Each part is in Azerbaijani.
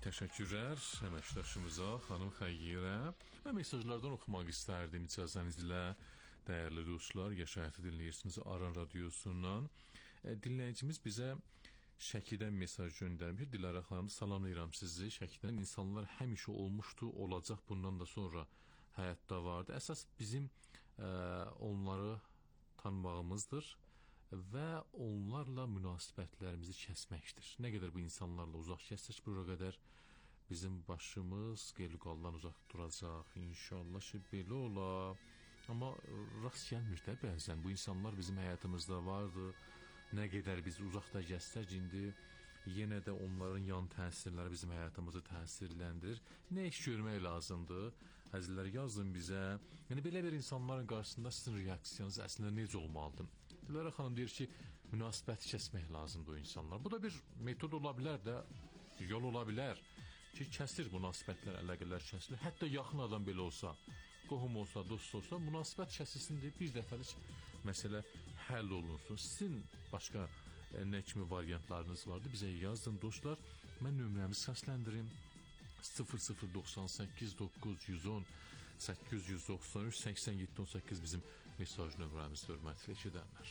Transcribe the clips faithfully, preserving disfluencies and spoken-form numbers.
Təşəkkürlər əməkdaşımıza, xanım Xəyyirə. Mən mesajlardan oxumaq istərdim icazənizlə. Dəyərli dostlar, Yaşayatı dinləyirsiniz Aran Radiosundan. Dinləyicimiz bizə Şəkidən mesaj göndərmiş. Dilara xanım, salamlayıram sizi. Şəkidən insanlar həmişə olmuşdu, olacaq bundan da sonra həyatda vardı. Əsas bizim ə, onları tanımağımızdır və onlarla münasibətlərimizi kəsməkdir. Nə qədər bu insanlarla uzaq kəssək, bura qədər bizim başımız qeyliqaldan uzaq duracaq. İnşallah ki, belə ola. Amma rast gəlmir də bəzən. Bu insanlar bizim həyatımızda vardı. Nə qədər biz uzaqda gəzsək, indi yenə də onların yan təsirləri bizim həyatımızı təsirləndirir. Nə iş görmək lazımdır? Əzizlər, yazın bizə. Yəni, belə bir insanların qarşısında sizin reaksiyanız əslində necə olmalıdır? Dilara xanım deyir ki, münasibəti kəsmək lazımdır o insanlar. Bu da bir metod ola bilər də, yol ola bilər ki, kəsir münasibətlər, əlaqələr kəsilir. Hətta yaxın adam belə olsa, qohum olsa, dost olsa, münasibət kəsilsin deyə bir dəfəlik məsələ həll olunsun. Sizin başqa e, nə kimi variantlarınız vardı? Bizə yazın dostlar. Mən nömrəmi səsləndirim. sıfır sıfır doxsan səkkiz doqquz yüz on səkkiz yüz doxsan üç səksən yeddi on səkkiz bizim mesaj nömrəmiz, hörmətli eşidənlər.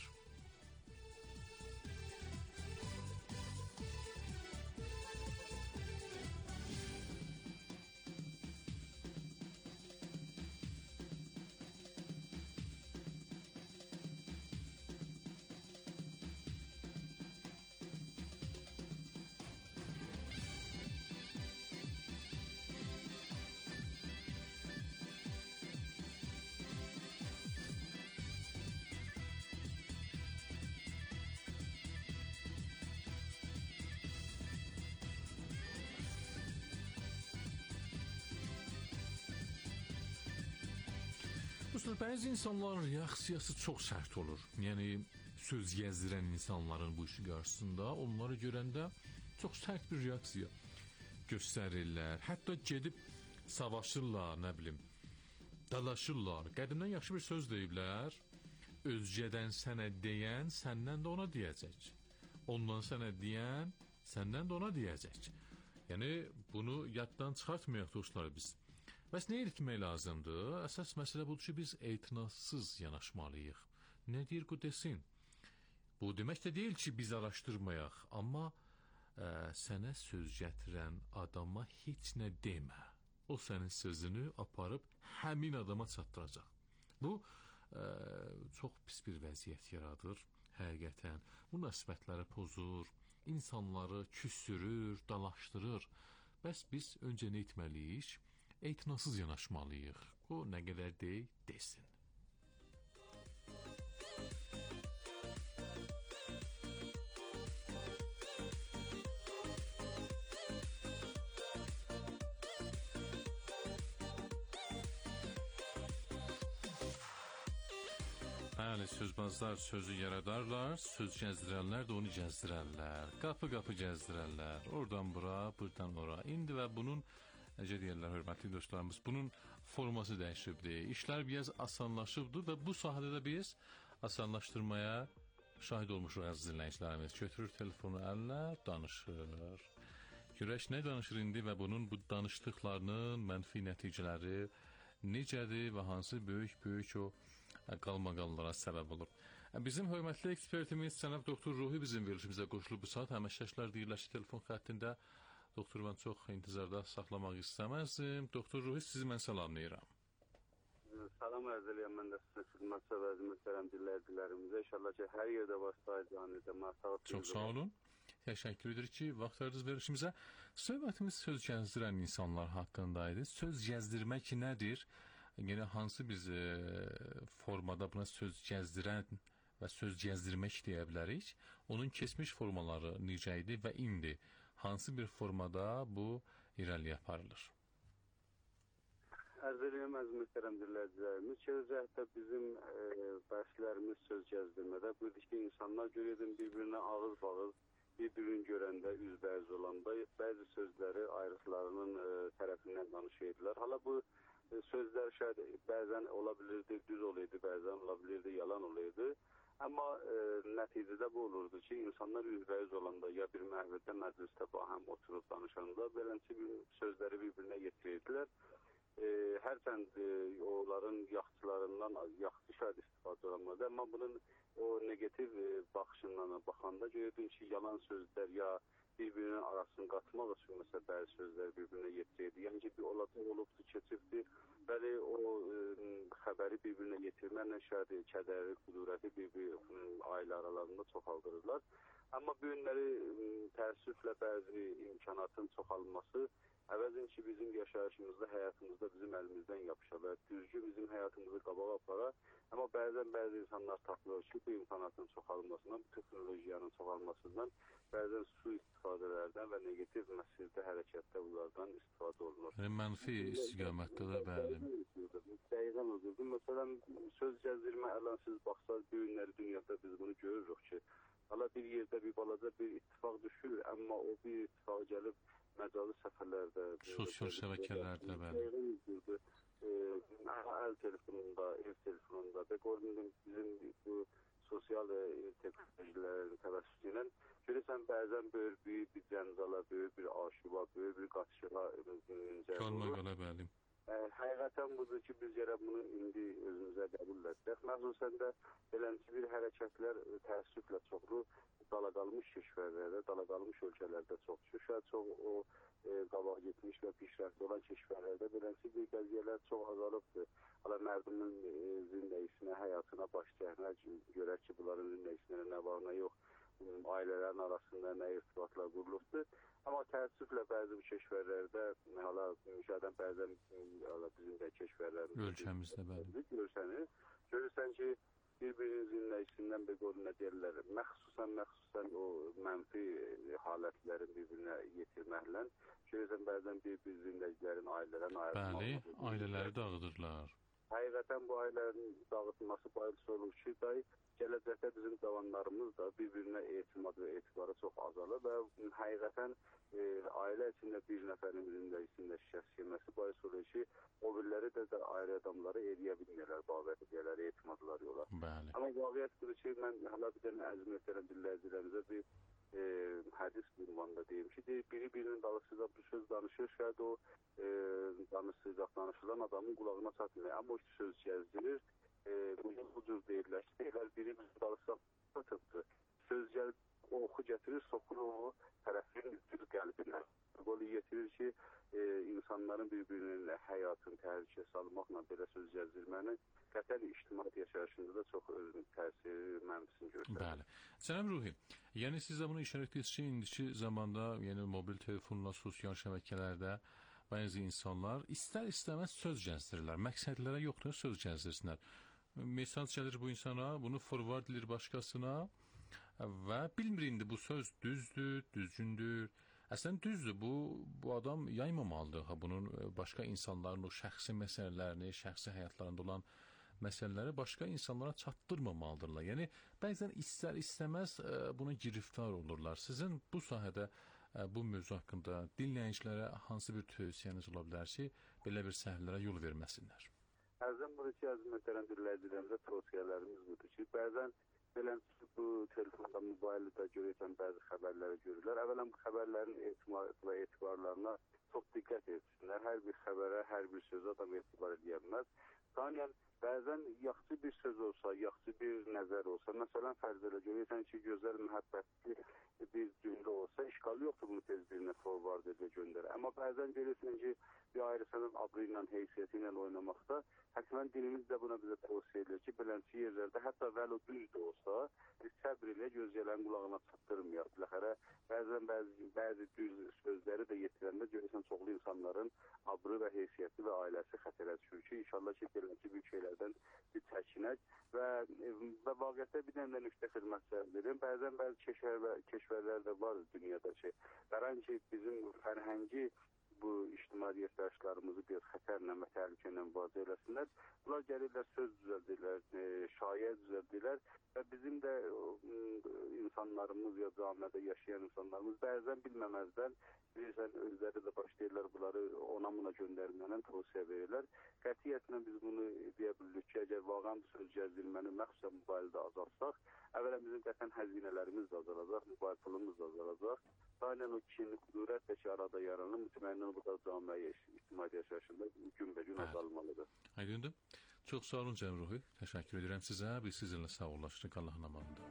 Bəzi insanların reaksiyası çox sərt olur. Yəni, söz gəzdirən insanların bu işi qarşısında onları görəndə çox sərt bir reaksiya göstərirlər. Hətta gedib savaşırlar, nə bilim, dalaşırlar. Qədimdən yaxşı bir söz deyiblər. Özgədən sənə deyən, səndən də ona deyəcək. Ondan sənə deyən, səndən də ona deyəcək. Yəni, bunu yaddan çıxartmayaq dostlar biz. Bəs nə etmək lazımdır? Əsas məsələ budur ki, biz etinasız yanaşmalıyıq. Nə deyir bu desin? Bu demək də deyil ki, biz araşdırmayaq. Amma ə, sənə söz gətirən adama heç nə demə. O sənin sözünü aparıb həmin adama çatdıracaq. Bu ə, çox pis bir vəziyyət yaradır. Həqiqətən münasibətləri pozur, insanları küsürür, dalaşdırır. Bəs biz öncə nə etməliyik? Etinasız yanaşmalıyıq. O nə qədər deyil, desin. Bəli, sözbazlar sözü yaradarlar, söz gəzdirənlər də onu gəzdirərlər. Qapı-qapı gəzdirərlər. Oradan bura, buradan ora. İndi və bunun necə deyirlər, hörmətli dostlarımız, bunun forması dəyişibdir. İşlər biraz asanlaşıbdır və bu sahədə də biz asanlaşdırmaya şahid olmuşuq əziz dinləyicilərimiz. Götürür telefonu əlinə, danışır. Görək nə danışır indi və bunun bu danışdıqlarının mənfi nəticələri necədir və hansı böyük-böyük o qalmaqallara səbəb olur. Bizim hörmətli ekspertimiz cənab doktor Ruhi bizim verilişimizə qoşulub bu saat. Əməkdaşlar deyirlər ki, telefon xəttində. Doktor, mən çox intizarda saxlamaq istəməzdim. Doktor Ruhi, sizi mən salamlayıram. Salam ərz eləyəm, mən də sizin xidmətçi və mühtərəm dinləyicilərimizə. İnşallah ki, hər yerdə vasitəyilə məsləhət. Çox sağ olun. Təşəkkür edirik ki, vaxt ayırdınız verilişimizə. Söhbətimiz söz gəzdirən insanlar haqqındaydı. Söz gəzdirmək nədir? Yenə hansı biz e, formada buna söz gəzdirən və söz gəzdirmək deyə bilərik? Onun keçmiş formaları necə idi və indi hansı bir formada bu irəliyə aparılır? Ərz eləyəm, əziz mühtərəm dinləyicilərimiz, gələcəkdə bizim e, bəhslərimiz söz gəzdirmədə budur ki, insanlar görəydin bir-birinə ağız-bağız, bir-birini görəndə, üzbəyüz olanda bəzi sözləri ayrıqlarının e, tərəfindən danışıydılar. Hala bu e, sözlər şayad bəzən ola bilirdi, düz olaydı, bəzən ola bilirdi, yalan olaydı. Amma e, nəticədə bu olurdu ki, insanlar üzbəüz olanda ya bir məhvədə, məclisdə bahəm oturub danışanda beləncə bir sözləri bir-birinə yetirirdilər. E, hərçənd e, onların yaxçılarından yaxçı şahid istifadə olunmadı. Amma bunun o negativ e, baxışından baxanda görürdün ki, yalan sözlər ya bir-birinin arasını qatmaq üçün məsələn bəzi sözlər bir-birinə yetirirdi. Yəni ki, bir olacaq olubdu, keçibdi. Bəli, o e, xəbəri bir-birinə yetirməklə şərt kədəri, qudurəti bir-bir ailə aralarında çoxaldırırlar. Amma bu günləri təəssüflə bəzi imkanatın çoxalması əvəzin ki, bizim yaşayışımızda, həyatımızda bizim əlimizdən yapışa və düzgün bizim həyatımızı qabağa apara. Amma bəzən bəzi insanlar tapılır ki, bu imkanatın çoxalmasından, bu texnologiyanın çoxalmasından, bəzən su istifadələrdən və negativ məsirdə hərəkətdə bunlardan istifadə olunur. Yəni, mənfi istiqamətdə də bəli. Dəqiqən odur. Məsələn, söz gəzdirmə əlan siz baxsaq, bu günləri dünyada biz bunu görürük ki, hala bir yerdə bir balaca bir ittifaq düşür, amma o bir ittifaq gəlib məcazi səfərlərdə, sosial şəbəkələrdə bəli. E, əl telefonunda, ev telefonunda və gördüyüm bizim bu sosial texnologilərin təvəssütü ilə görürsən bəzən böyük bir cəncala, böyük bir aşıba, böyük bir qaçışığa qalma qala bəli. Ə, həqiqətən budur ki, biz yerə bunu indi özümüzə qəbul edək. Məxsusən də beləncə bir hərəkətlər təəssüflə çoxlu dala qalmış keşvərlərdə, dala qalmış ölkələrdə çox düşür. Çox o e, qabaq getmiş və pişrəftli olan keşvərlərdə beləncə bir qəziyyələr çox azalıbdır. Hala mərdumun e, zindəyisinə, həyatına baş çəkmək görək ki, bunların zindəyisinə nə var, nə yox, ailələrin arasında nə irtibatlar qurulubdur. Amma təəssüflə bəzi bu keşvərlərdə, hala müşahidən bəzən hala bizim də keşvərlərimiz ölkəmizdə bəli. Görürsənir, görürsən ki, bir-birinin zinləyisindən bir qoruna deyirlər, məxsusən, məxsusən o mənfi halətlərin bir-birinə yetirməklə, görürsən bəzən bir-bir zinləyicilərin ailələrin ayrılmalı. Bəli, ailələri dağıdırlar. Həqiqətən bu ailələrin dağıtılması bayısı olur ki, dahi gələcəkdə bizim cavanlarımız da bir-birinə etimad və etibarı çox azalır və həqiqətən e, ailə içində bir nəfərin zindəyisində şikəst yeməsi bayısı olur ki, o biriləri də, də ayrı adamları eləyə bilmirlər, babət edələr, etimadlar yola. Bəli. Amma vaqiyyət budur ki, mən hala bir dənə əzm etdirəm dinləyicilərimizə bir e, hədis ünvanında deyim ki, deyir, biri birinin dalısıyla bu söz danışır, şayad o e, danışacaq, danışılan adamın qulağına çatmıyor. Amma o söz gəzdirir, e, bunu bu cür deyirlər ki, deyirlər, biri bizim dalısına çatıbdır. Söz gəlib, o oxu gətirir, sokur o tərəfin üstü qəlbinə. Qolu getirir ki, e, insanların bir-birinin həyatını təhlükə salmaqla belə söz gəzdirməni qətən ictimai yaşayışında da çox özünün təsiri, mənfisini göstərir. Bəli. Cənab Ruhi, yəni siz də bunu işarət edirsiniz ki, indiki zamanda, yəni mobil telefonla, sosial şəbəkələrdə bəzi insanlar istər-istəməz söz gəzdirirlər. Məqsədlərə yoxdur, söz gəzdirsinlər. Mesaj gəlir bu insana, bunu forward edilir başqasına və bilmir indi bu söz düzdür, düzgündür. Əslən düzdür, bu, bu adam yaymamalıdır. Ha, bunun başqa insanların o şəxsi məsələlərini, şəxsi həyatlarında olan məsələləri başqa insanlara çatdırmamalıdırlar. Yəni, bəzən istər-istəməz buna giriftar olurlar. Sizin bu sahədə, bu mövzu haqqında dinləyicilərə hansı bir tövsiyəniz ola bilər ki, belə bir səhvlərə yol verməsinlər? Əzəm budur ki, əzəm möhtərəm dinləyicilərimizə tövsiyələrimiz budur ki, bəzən beləncə bu telefonda, mobildə görürsən, bəzi xəbərləri görürlər. Əvvələn bu xəbərlərin etibar və etibarlarına çox diqqət etsinlər. Hər bir xəbərə, hər bir sözə adam etibar edə bilməz. Saniyən, bəzən yaxşı bir söz olsa, yaxşı bir nəzər olsa, məsələn, fərz elə görürsən ki, gözəl, məhəbbətli bir cümlə olsa, işgal yoxdur bunu tez birinə forward edəcək göndərə. Amma bəzən görürsən ki, bir ayrısının adı ilə, heysiyyəti ilə oynamaqda, həqiqətən dinimiz də buna bizə tövsiyə edilir ki, beləncə yerlərdə, hətta vəli düz də olsa, biz səbr ilə gözləyən qulağına çatdırmayaq. Biləxərə, bəzən bəzi, bəzi düz sözləri də yetirəndə görürsən çoxlu insanların abrı və heysiyyəti və ailəsi xətərə düşür ki, inşallah ki, beləncə büyük şeylərdən bir çəkinək və, və vaqiətdə bir dənə nüftə xidmət səhədirim. Bəzən bəzi keşvər və, keşvərlər də var dünyada ki, qaran ki, bizim fərhəngi bu ictimai yaşayışlarımızı bir xətərlə və təhlükə ilə mübarizə eləsinlər. Bunlar gəlirlər, söz düzəldirlər, e, şayiə düzəldirlər və bizim də e, insanlarımız ya camiədə yaşayan insanlarımız bəzən bilməməzdən bilirsən, özləri də başlayırlar bunları ona buna göndərməklə tavsiyə verirlər. Qətiyyətlə biz bunu deyə bilirik ki, əgər vaqan söz gəzdirməni məxsusən mobildə azaltsaq, əvvələn bizim qətən həzinələrimiz də azalacaq, mobil pulumuz da azalacaq. Aynen o kişinin qudurətlə ki, arada yaranır, mütəmməndən bu da camiə ictimai yaşayışında gün-bə-gün azalmalıdır. Aydındır. Çox sağ olun Cəmruhi. Təşəkkür edirəm sizə. Biz sizinlə sağollaşdıq. Allahın amanında.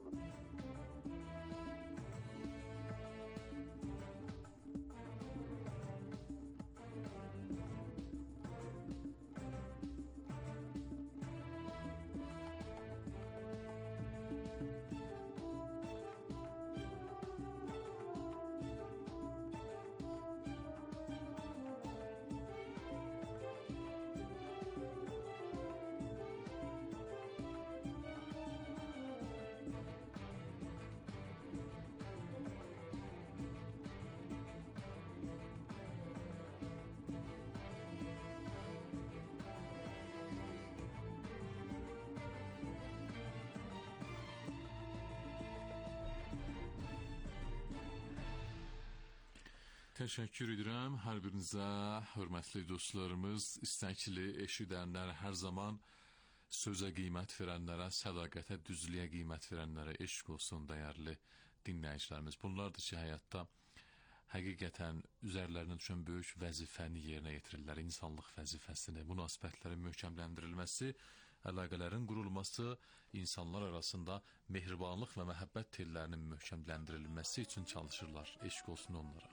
Təşəkkür edirəm hər birinizə, hörmətli dostlarımız, istəkli eşidənlər, hər zaman sözə qiymət verənlərə, sədaqətə, düzlüyə qiymət verənlərə eşq olsun dəyərli dinləyicilərimiz. Bunlardır ki, həyatda həqiqətən üzərlərinə düşən böyük vəzifəni yerinə yetirirlər. İnsanlıq vəzifəsini, münasibətlərin möhkəmləndirilməsi, əlaqələrin qurulması, insanlar arasında mehribanlıq və məhəbbət tellərinin möhkəmləndirilməsi üçün çalışırlar. Eşq olsun onlara.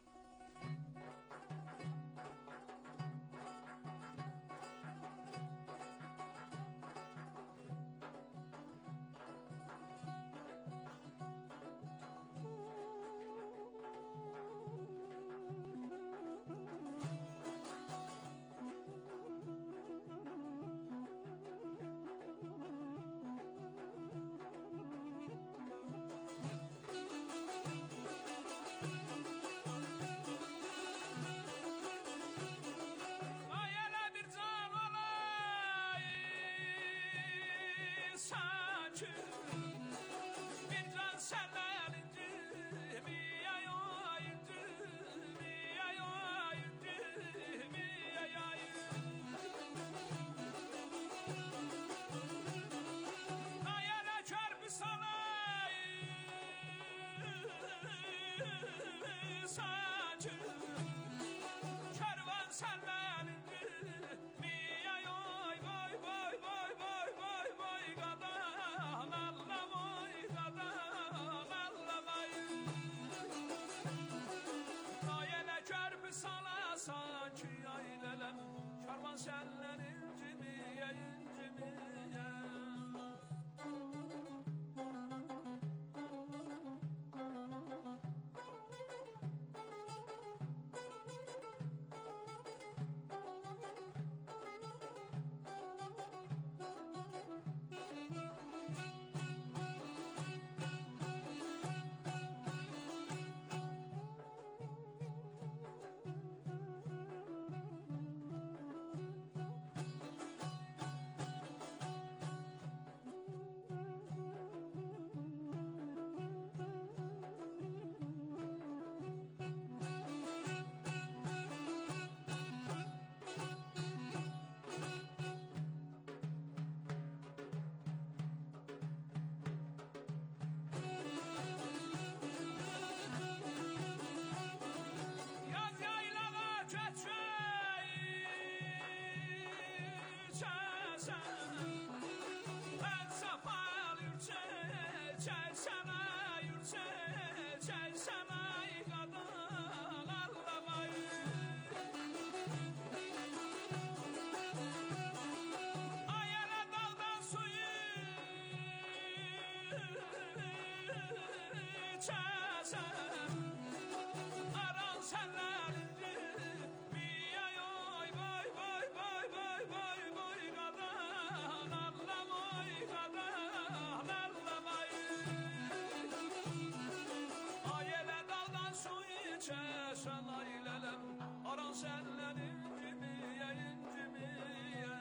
geçəsən ailələm, aran səndən incimiyə, incimiyə.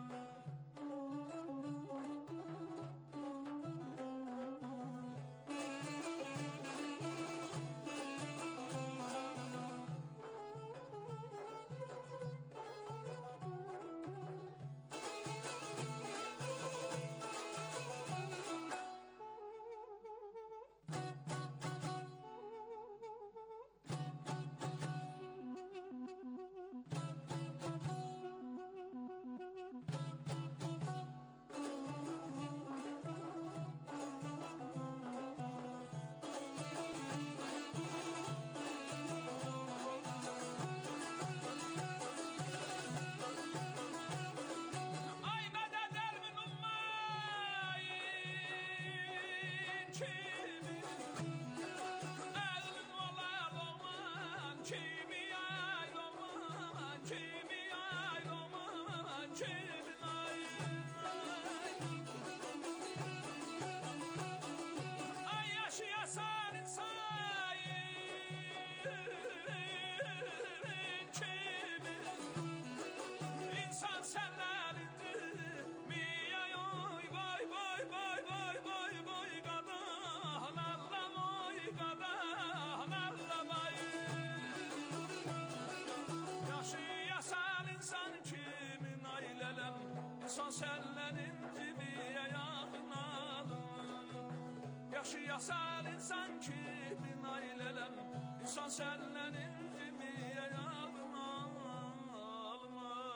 Səndən incimiyə yaxınalım. Yaşayasal insan kimin ailələm, insan səndən incimiyə yaxınalım.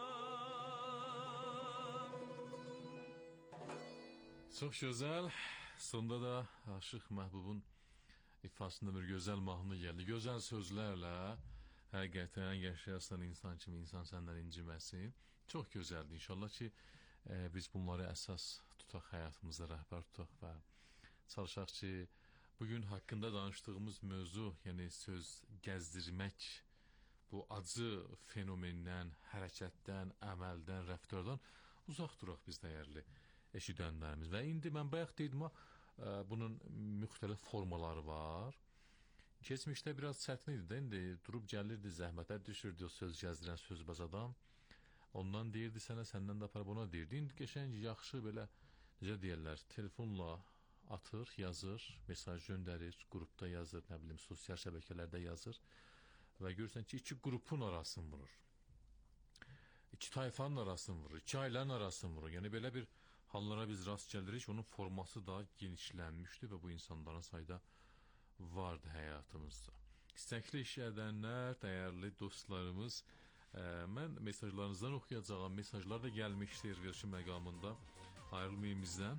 Çox gözəl. Sonda da Aşıq Məhbubun ifasında bir gözəl mahnı gəldi. Gözəl sözlərlə həqiqətən yaşayasan insan kimi insan səndən inciməsi. Çox gözəldir. İnşallah ki e, biz bunları əsas tutaq, həyatımızda rəhbər tutaq və çalışaq ki bugün haqqında danışdığımız mövzu, yəni söz gəzdirmək, bu acı fenomendən, hərəkətdən, əməldən, rəftardan uzaq duraq biz dəyərli eşidənlərimiz. Və indi mən bayaq dedim, bunun müxtəlif formaları var. Keçmişdə biraz çətin idi də, indi durub gəlirdi, zəhmətlər düşürdü o söz gəzdirən sözbaz adam. Ondan deyirdi sənə, səndən də aparıb ona deyirdi. İndi qəşəng, yaxşı belə, necə deyərlər, telefonla atır, yazır, mesaj göndərir, qrupda yazır, nə bilim, sosial şəbəkələrdə yazır və görürsən ki, iki qrupun arasını vurur. İki tayfanın arasını vurur, iki ailənin arasını vurur. Yəni belə bir hallara biz rast gəlirik, onun forması da genişlənmişdi və bu insanların sayda vardı həyatımızda. İstəkli iş edənlər, dəyərli dostlarımız, ə, mən mesajlarınızdan oxuyacağım, mesajlar da gəlmişdir verişi məqamında, ayrılmayın bizdən.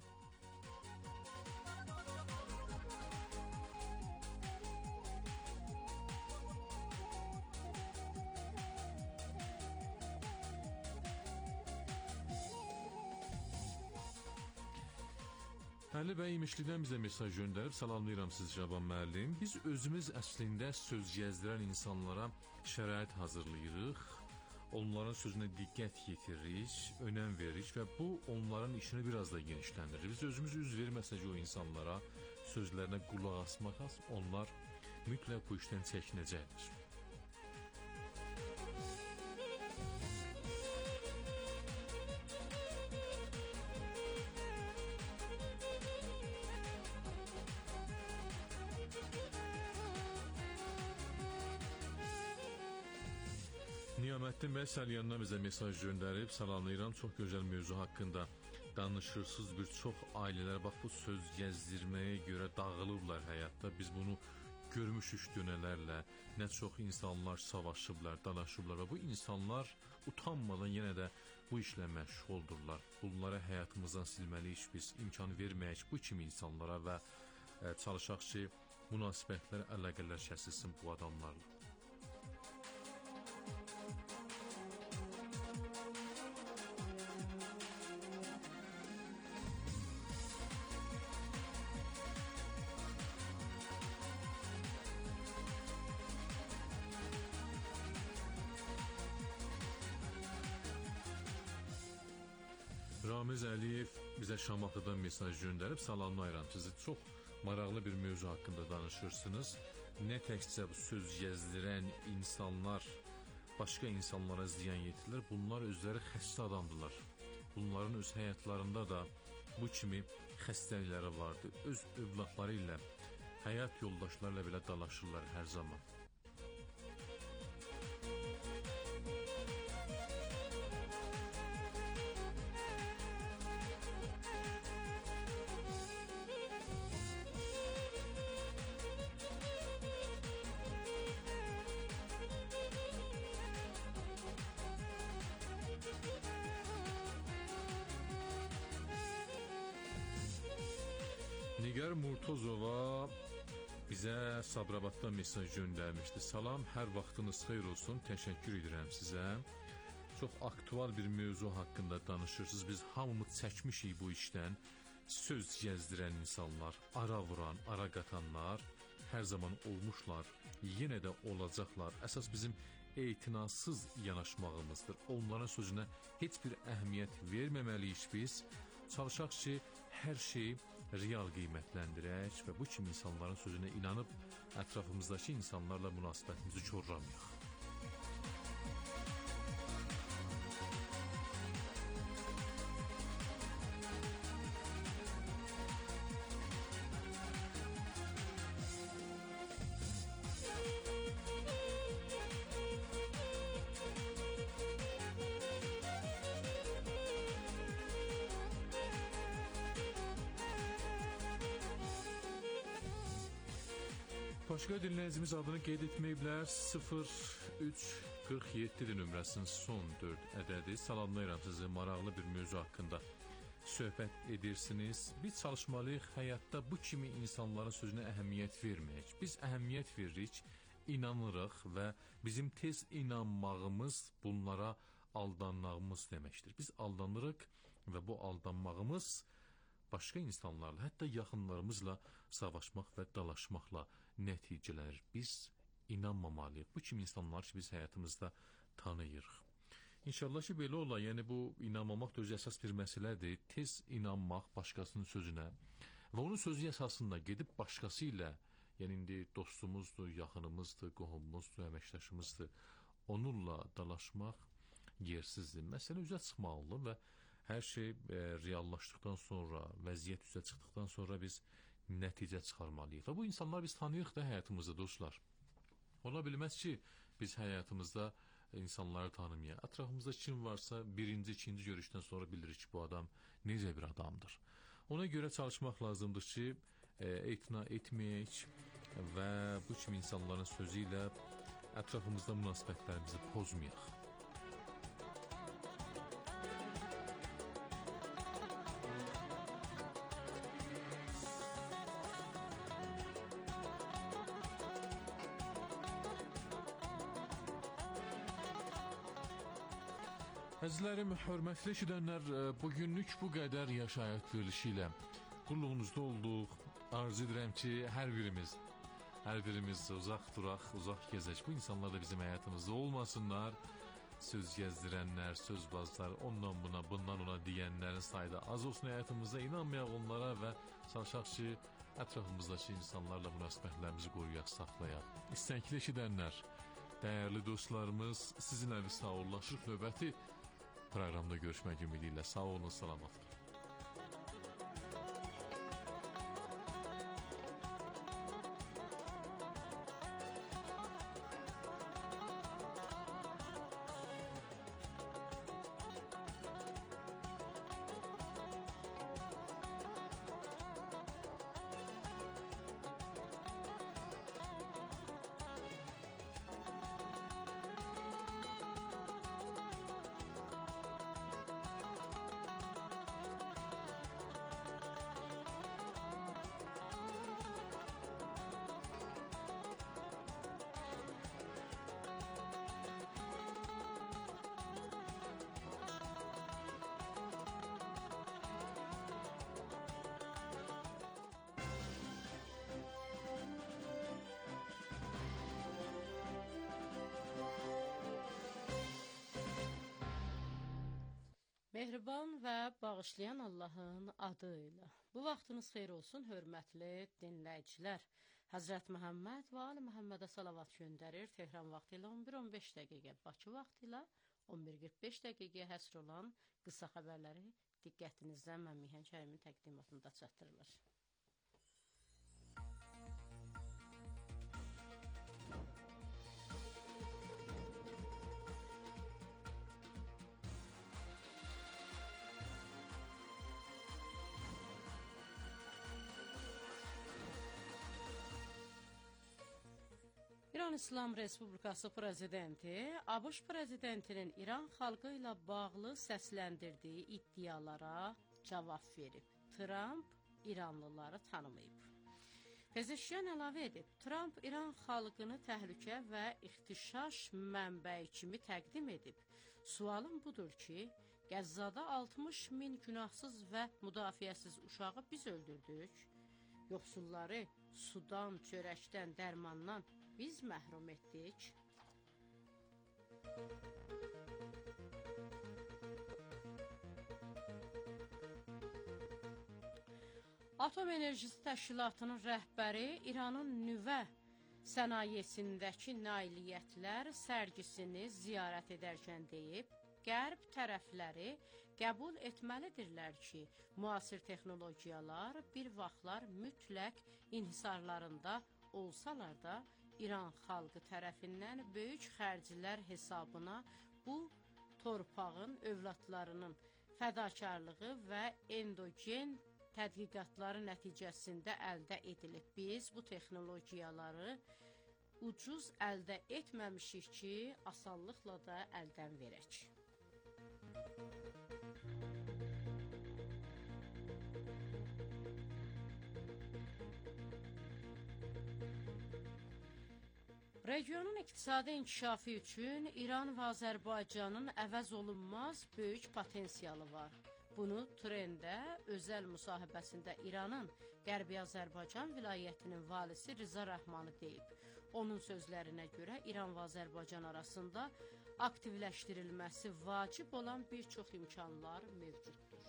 Əli bəy İmişlidən bizə mesaj göndərib, salamlayıram siz Cavan müəllim. Biz özümüz əslində söz gəzdirən insanlara şərait hazırlayırıq, onların sözünə diqqət yetiririk, önəm veririk və bu onların işini biraz da genişləndirir. Biz özümüz üz verməsək o insanlara, sözlərinə qulaq asmaqaz, onlar mütləq bu işdən çəkinəcəkdir. Niyaməddin bəy Səlyandan bizə mesaj göndərib, salamlayıram, çox gözəl mövzu haqqında danışırsız. Bir çox ailələr bax bu söz gəzdirməyə görə dağılıblar həyatda. Biz bunu görmüşük dönələrlə, nə çox insanlar savaşıblar, dalaşıblar və bu insanlar utanmadan yenə də bu işlə məşğuldurlar. Bunlara həyatımızdan silməliyik biz, imkan verməyək bu kimi insanlara və e, çalışaq ki, münasibətlər, əlaqələr kəsilsin bu adamlarla. Ramiz Əliyev bizə Şamaxıdan mesaj göndərib, salamlayıram sizi. Çox maraqlı bir mövzu haqqında danışırsınız. nə təkcə bu söz gəzdirən insanlar başqa insanlara ziyan yetirirlər, bunlar özləri xəstə adamdılar. Bunların öz həyatlarında da bu kimi xəstəlikləri vardı. Öz övladları ilə, həyat yoldaşlarıyla belə dalaşırlar hər zaman. Nigar Murtuzova bizə Sabirabaddan mesaj göndərmişdi. Salam, hər vaxtınız xeyir olsun, təşəkkür edirəm sizə. Çox aktual bir mövzu haqqında danışırsınız. Biz hamımız çəkmişik bu işdən. Söz gəzdirən insanlar, ara vuran, ara qatanlar hər zaman olmuşlar, yenə də olacaqlar. Əsas bizim etinasız yanaşmağımızdır. Onların sözünə heç bir əhəmiyyət verməməliyik biz. Çalışaq ki, hər şeyi real qiymətləndirək və bu kimi insanların sözünə inanıb ətrafımızdakı insanlarla münasibətimizi korlamayaq. Başqa dinləyicimiz adını qeyd etməyiblər. sıfır üç qırx yeddi nömrəsinin son dörd ədədi. Salamlayıram sizi, maraqlı bir mövzu haqqında söhbət edirsiniz. Biz çalışmalıyıq həyatda bu kimi insanların sözünə əhəmiyyət verməyək. Biz əhəmiyyət veririk, inanırıq və bizim tez inanmağımız bunlara aldanmağımız deməkdir. Biz aldanırıq və bu aldanmağımız başqa insanlarla, hətta yaxınlarımızla savaşmaq və dalaşmaqla nəticələnir. Biz inanmamalıyıq. Bu kimi insanlar ki, biz həyatımızda tanıyırıq. İnşallah ki, belə ola. Yəni, bu inanmamaq da özü əsas bir məsələdir. Tez inanmaq başqasının sözünə və onun sözü əsasında gedib başqası ilə, yəni indi dostumuzdur, yaxınımızdır, qohumumuzdur, əməkdaşımızdır, onunla dalaşmaq yersizdir. Məsələ üzə çıxmalıdır və hər şey e, reallaşdıqdan sonra, vəziyyət üzə çıxdıqdan sonra biz nəticə çıxarmalıyıq. Və bu insanlar biz tanıyırıq da həyatımızda, dostlar. Ola bilməz ki, biz həyatımızda insanları tanımayaq. Ətrafımızda kim varsa birinci, ikinci görüşdən sonra bilirik ki, bu adam necə bir adamdır. Ona görə çalışmaq lazımdır ki, e, etina etməyək və bu kimi insanların sözü ilə ətrafımızda münasibətlərimizi pozmayaq. Əzizlərim, hörmətli eşidənlər, bugünlük bu qədər yaşayış verilişi ilə qulluğunuzda olduq. Arzu edirəm ki, hər birimiz, hər birimiz uzaq duraq, uzaq gezək. Bu insanlar da bizim həyatımızda olmasınlar. Söz gəzdirənlər, sözbazlar, ondan buna, bundan ona deyənlərin sayda az olsun həyatımızda. İnanmayaq onlara və çalışaq ki, ətrafımızdakı insanlarla münasibətlərimizi qoruyaq, saxlayaq. İstəkli eşidənlər, dəyərli dostlarımız, sizinlə bir sağollaşıq. Növbəti proqramda görüşmək ümidi ilə sağ olun, salamat. Mehriban və bağışlayan Allahın adı ilə. Bu vaxtınız xeyir olsun, hörmətli dinləyicilər. Həzrət Məhəmməd və Ali Məhəmmədə salavat göndərir. Tehran vaxtı ilə on bir on beş dəqiqə, Bakı vaxtı ilə on bir qırx beş dəqiqəyə həsr olan qısa xəbərləri diqqətinizdən mən Mihan Kərimin təqdimatında çatdırılır. İran İslam Respublikası prezidenti ABŞ prezidentinin İran xalqı ilə bağlı səsləndirdiyi iddialara cavab verib. Trump İranlıları tanımayıb. Pezeşkiyan əlavə edib, Trump İran xalqını təhlükə və ixtişaş mənbəyi kimi təqdim edib. Sualım budur ki, Qəzzada altmış min günahsız və müdafiəsiz uşağı biz öldürdük. Yoxsulları sudan, çörəkdən, dərmandan biz məhrum etdik. Atom Enerjisi Təşkilatının rəhbəri İranın nüvə sənayesindəki nailiyyətlər sərgisini ziyarət edərkən deyib, Qərb tərəfləri qəbul etməlidirlər ki, müasir texnologiyalar bir vaxtlar mütləq inhisarlarında olsalar da, İran xalqı tərəfindən böyük xərclər hesabına bu torpağın övladlarının fədakarlığı və endogen tədqiqatları nəticəsində əldə edilib. Biz bu texnologiyaları ucuz əldə etməmişik ki, asanlıqla da əldən verək. Regionun iqtisadi inkişafı üçün İran və Azərbaycanın əvəz olunmaz böyük potensialı var. Bunu Trendə özəl müsahibəsində İranın Qərbi Azərbaycan vilayətinin valisi Rıza Rəhmanı deyib. Onun sözlərinə görə İran və Azərbaycan arasında aktivləşdirilməsi vacib olan bir çox imkanlar mövcuddur.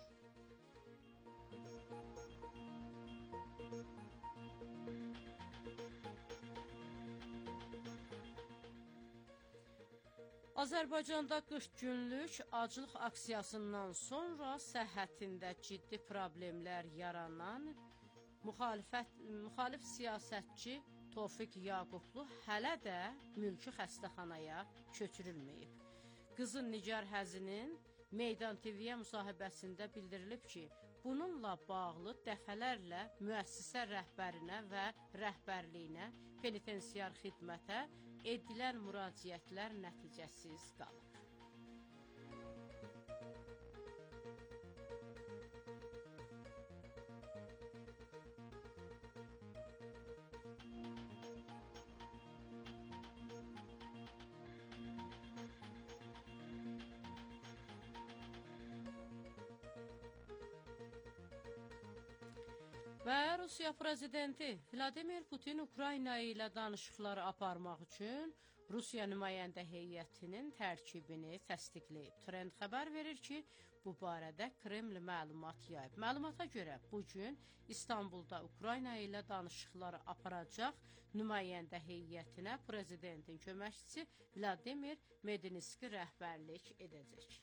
Azərbaycanda qırx günlük aclıq aksiyasından sonra səhhətində ciddi problemlər yaranan müxalifət, müxalif siyasətçi Tofiq Yaqublu hələ də mülki xəstəxanaya köçürülməyib. Qızın Nigar Həzinin Meydan T V-yə müsahibəsində bildirilib ki, bununla bağlı dəfələrlə müəssisə rəhbərinə və rəhbərliyinə, penitensiar xidmətə edilən müraciətlər nəticəsiz qalıb. Və Rusiya prezidenti Vladimir Putin Ukrayna ilə danışıqları aparmaq üçün Rusiya nümayəndə heyətinin tərkibini təsdiqləyib. Trend xəbər verir ki, bu barədə Kreml məlumat yayıb. Məlumata görə bugün İstanbulda Ukrayna ilə danışıqları aparacaq nümayəndə heyətinə prezidentin köməkçisi Vladimir Medinski rəhbərlik edəcək.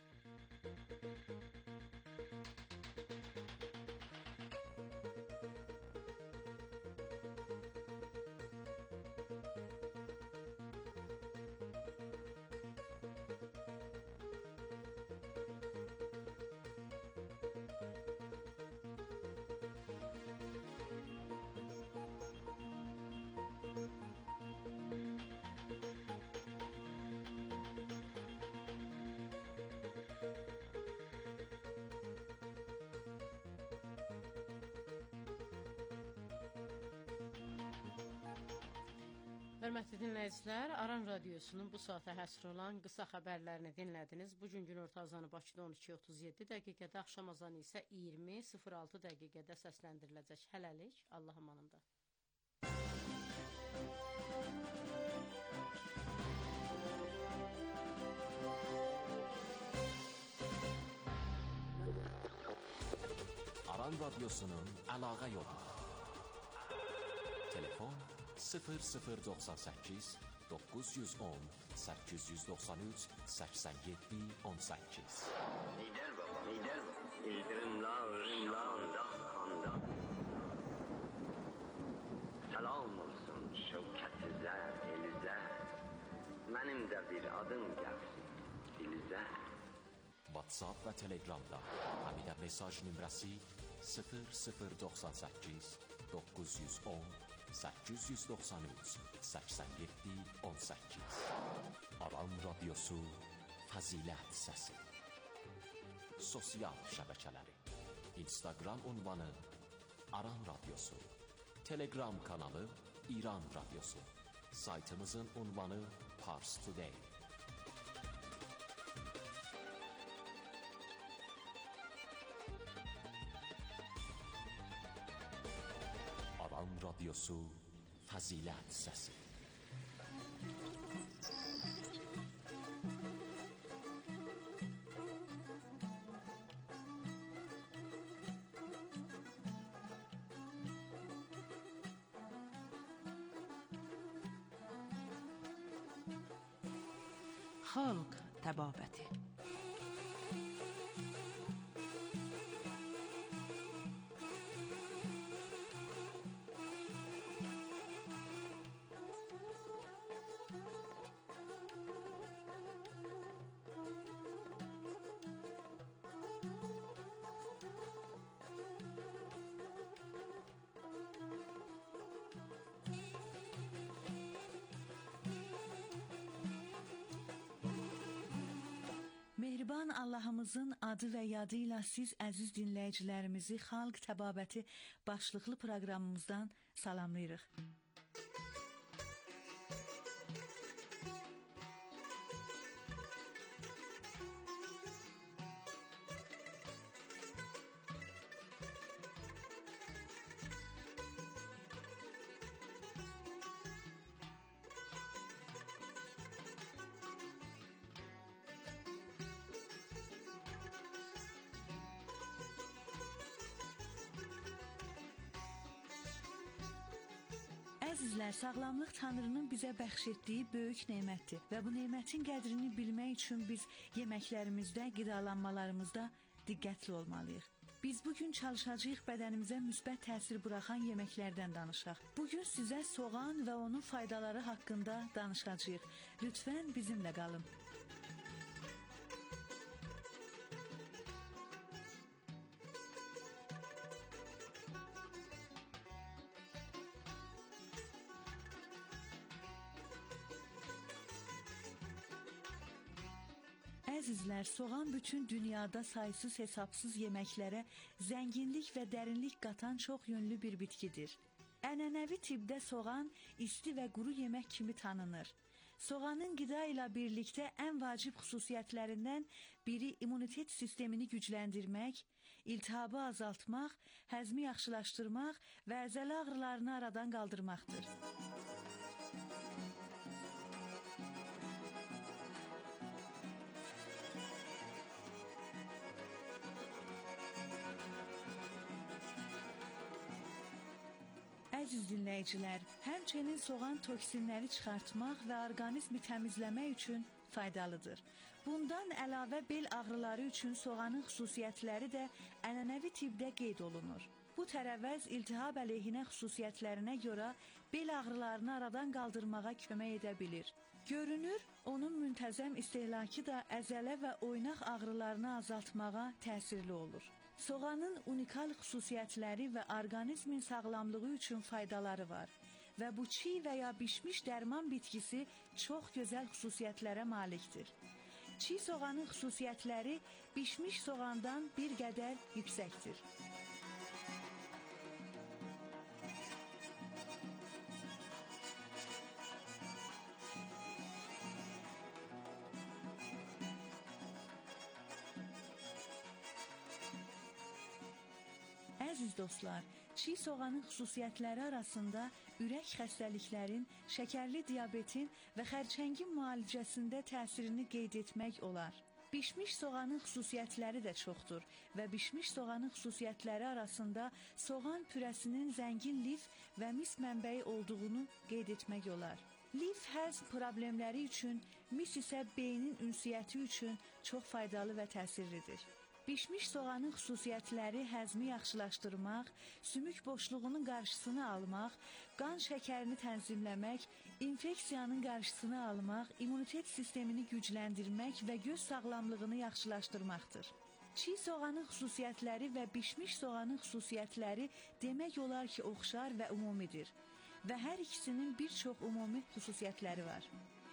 Hörmətli dinləyicilər, Aran Radiosunun bu saata həsr olan qısa xəbərlərini dinlədiniz. Bugün günorta azanı Bakıda on iki otuz yeddi dəqiqədə, axşam azanı isə iyirmi sıfır altı dəqiqədə səsləndiriləcək. Hələlik, Allah amanında. Aran Radiosunun əlaqə yolu. Telefon sıfır sıfır doxsan səkkiz doqquz yüz on səkkiz yüz doxsan üç səksən yeddi on səkkiz. Lider baba, lider baba. İldırımla, ırımla, anda, anda. Salam olsun şevkətizə, elizə. Mənim də bir adım gəlsin dilizə. WhatsApp və Telegramda Həmidə mesaj nömrəsi sıfır sıfır doxsan səkkiz doqquz yüz on səkkiz yüz doxsan üç səksən yeddi on səkkiz. Aran radiosu Fəzilət səsi. Sosial şəbəkələri Instagram ünvanı Aran radiosu, Telegram kanalı İran radiosu, saytımızın ünvanı Pars Today. Aran radiosu Fəzilət səsi. Xalq təbabəti. Mehriban Allahımızın adı və yadı ilə siz əziz dinləyicilərimizi Xalq Təbabəti başlıqlı proqramımızdan salamlayırıq. Əzizlər, sağlamlıq Tanrının bizə bəxş etdiyi böyük nemətdir və bu nemətin qədrini bilmək üçün biz yeməklərimizdə, qidalanmalarımızda diqqətli olmalıyıq. Biz bugün çalışacağıq bədənimizə müsbət təsir buraxan yeməklərdən danışaq. Bugün sizə soğan və onun faydaları haqqında danışacağıq. Lütfən bizimlə qalın. Əzizlər, soğan bütün dünyada saysız hesabsız yeməklərə zənginlik və dərinlik qatan çox yönlü bir bitkidir. Ənənəvi tibbdə soğan isti və quru yemək kimi tanınır. Soğanın qida ilə birlikdə ən vacib xüsusiyyətlərindən biri immunitet sistemini gücləndirmək, iltihabı azaltmaq, həzmi yaxşılaşdırmaq və əzələ ağrılarını aradan qaldırmaqdır. Əziz dinləyicilər, həmçinin soğan toksinləri çıxartmaq və orqanizmi təmizləmək üçün faydalıdır. Bundan əlavə bel ağrıları üçün soğanın xüsusiyyətləri də ənənəvi tibbdə qeyd olunur. Bu tərəvəz iltihab əleyhinə xüsusiyyətlərinə görə bel ağrılarını aradan qaldırmağa kömək edə bilir. Görünür, onun müntəzəm istehlakı da əzələ və oynaq ağrılarını azaltmağa təsirli olur. Soğanın unikal xüsusiyyətləri və orqanizmin sağlamlığı üçün faydaları var və bu çiğ və ya bişmiş dərman bitkisi çox gözəl xüsusiyyətlərə malikdir. Çiğ soğanın xüsusiyyətləri bişmiş soğandan bir qədər yüksəkdir. Əziz dostlar, çiğ soğanın xüsusiyyətləri arasında ürək xəstəliklərin, şəkərli diabetin və xərçəngin müalicəsində təsirini qeyd etmək olar. Bişmiş soğanın xüsusiyyətləri də çoxdur və bişmiş soğanın xüsusiyyətləri arasında soğan pürəsinin zəngin lif və mis mənbəyi olduğunu qeyd etmək olar. Lif həzm problemləri üçün, mis isə beynin ünsiyyəti üçün çox faydalı və təsirlidir. Bişmiş soğanın xüsusiyyətləri həzmi yaxşılaşdırmaq, sümük boşluğunun qarşısını almaq, qan şəkərini tənzimləmək, infeksiyanın qarşısını almaq, immunitet sistemini gücləndirmək və göz sağlamlığını yaxşılaşdırmaqdır. Çiğ soğanın xüsusiyyətləri və bişmiş soğanın xüsusiyyətləri demək olar ki, oxşar və umumidir və hər ikisinin bir çox ümumi xüsusiyyətləri var.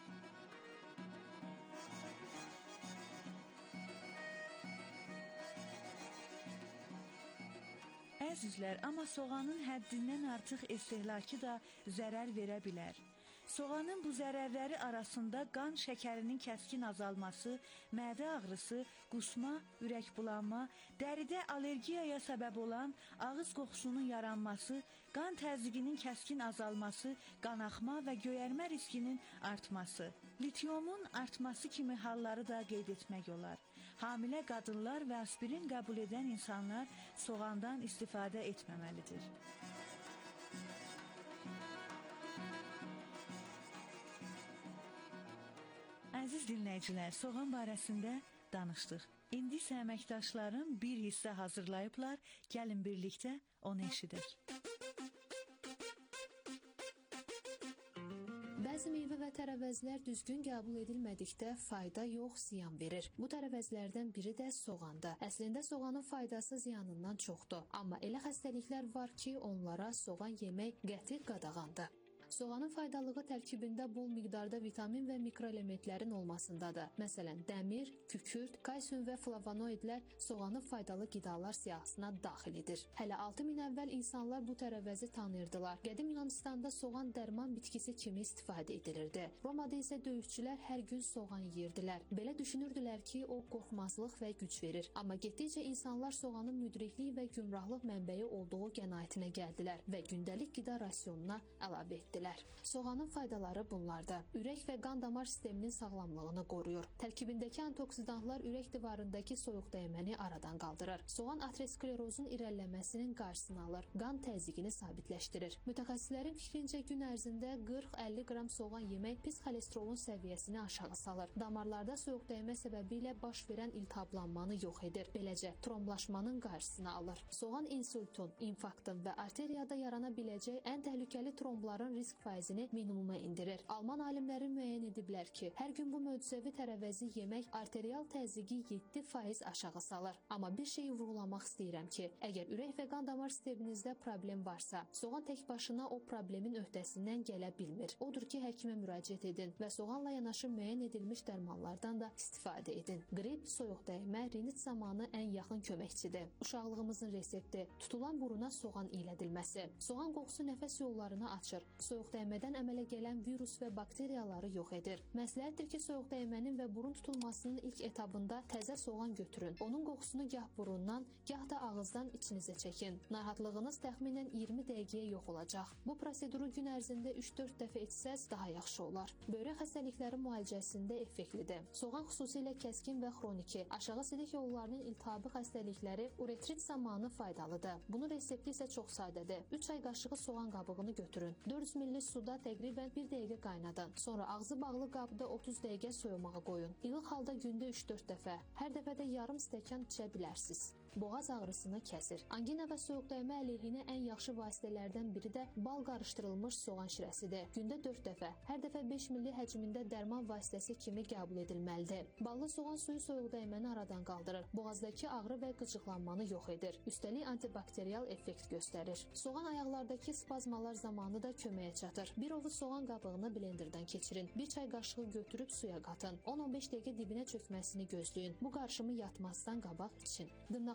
Əzizlər, amma soğanın həddindən artıq istehlakı da zərər verə bilər. Soğanın bu zərərləri arasında qan şəkərinin kəskin azalması, mədə ağrısı, qusma, ürək bulanma, dəridə allergiyaya səbəb olan ağız qoxusunun yaranması, qan təzyiqinin kəskin azalması, qanaxma və göyərmə riskinin artması, litiumun artması kimi halları da qeyd etmək olar. Hamilə qadınlar və aspirin qəbul edən insanlar soğandan istifadə etməməlidir. Əziz dinləyicilər, soğan barəsində danışdıq. İndi isə əməkdaşlarım bir hissə hazırlayıblar, gəlin birlikdə onu eşidək. Bəzi meyvə və tərəvəzlər düzgün qəbul edilmədikdə fayda yox, ziyan verir. Bu tərəvəzlərdən biri də soğandır. Əslində soğanın faydası ziyanından çoxdur. Amma elə xəstəliklər var ki, onlara soğan yemək qəti qadağandır. Soğanın faydalığı tərkibində bol miqdarda vitamin və mikroelementlərin olmasındadır. Məsələn, dəmir, kükürt, kalsium və flavonoidlər soğanın faydalı qidalar siyahısına daxil edir. Hələ altı min əvvəl insanlar bu tərəvəzi tanıyırdılar. Qədim Yunanistanda soğan dərman bitkisi kimi istifadə edilirdi. Romada isə döyüşçülər hər gün soğan yeyirdilər. Belə düşünürdülər ki, o qorxmazlıq və güc verir. Amma getdikcə insanlar soğanın müdriklik və gümrahlıq mənbəyi olduğu qənaətinə gəldilər və gündəlik qida rasionuna əlavə etdilər. Soğanın faydaları bunlardır. Ürək və qan damar sisteminin sağlamlığını qoruyur. Tərkibindəki antioksidantlar ürək divarındakı soyuq dəyməni aradan qaldırır. Soğan aterosklerozun irəliləməsinin qarşısını alır. Qan təzyiqini sabitləşdirir. Mütəxəssislərin fikrincə gün ərzində qırx əlli qram soğan yemək pis xolesterolun səviyyəsini aşağı salır. Damarlarda soyuq dəymə səbəbilə baş verən iltihablanmanı yox edir. Beləcə, tromblaşmanın qarşısını alır. Soğan insultun, infarktın və arteriyada yarana biləcək ən təhlükəli trombların risk faizini minimuma indirir. Alman alimləri müəyyən ediblər ki, hər gün bu möcüzəvi tərəvəzi yemək arterial təzyiqi yeddi faiz aşağı salır. Amma bir şeyi vurğulamaq istəyirəm ki, əgər ürək və qan damar sisteminizdə problem varsa, soğan tək başına o problemin öhdəsindən gələ bilmir. Odur ki, həkimə müraciət edin və soğanla yanaşı müəyyən edilmiş dərmanlardan da istifadə edin. Qrip, soyuq dəymə, rinit zamanı ən yaxın köməkçidir. Uşaqlığımızın resepti, tutulan buruna soğan iylədilməsi. Soğan qoxusu nəfəs yollarını açır. Soyuq dəymədən əmələ gələn virus və bakteriyaları yox edir. Məsləhətdir ki, soyuq dəymənin və burun tutulmasının ilk etabında təzə soğan götürün. Onun qoxusunu gah burundan, gah da ağızdan içinizə çəkin. Narahatlığınız təxminən iyirmi dəqiqəyə yox olacaq. Bu proseduru gün ərzində üç dörd dəfə etsəz daha yaxşı olar. Böyrək xəstəlikləri müalicəsində effektlidir. Soğan xüsusilə kəskin və xroniki, aşağı sidik yollarının iltihabı xəstəlikləri uretrit zamanı faydalıdır. Bunun resepti isə çox sadədir. üç ay qaşığı soğan qabığını götürün. dörd yüz milli suda təqribən bir dəqiqə qaynadın. Sonra ağzı bağlı qabda otuz dəqiqə soyumağa qoyun. İlıq halda gündə üç dörd dəfə, hər dəfədə yarım stəkan içə bilərsiniz. Boğaz ağrısını kəsir. Angina və soyuq dəymə əleyhinə ən yaxşı vasitələrdən biri də bal qarışdırılmış soğan şirəsidir. Gündə dörd dəfə, hər dəfə beş milli həcmində dərman vasitəsi kimi qəbul edilməlidir. Ballı soğan suyu soyuq dəyməni aradan qaldırır. Boğazdakı ağrı və qıcıqlanmanı yox edir. Üstəlik antibakterial effekt göstərir. Soğan ayaqlardakı spazmalar zamanı da köməyə çatır. Bir ovuc soğan qabığını blenderdan keçirin. Bir çay qaşığı götürüb suya qatın. on on beş dəqiqə dibinə çökməsini gözləyin. Bu qarışımı yatmazdan qabaq için. Dırnaq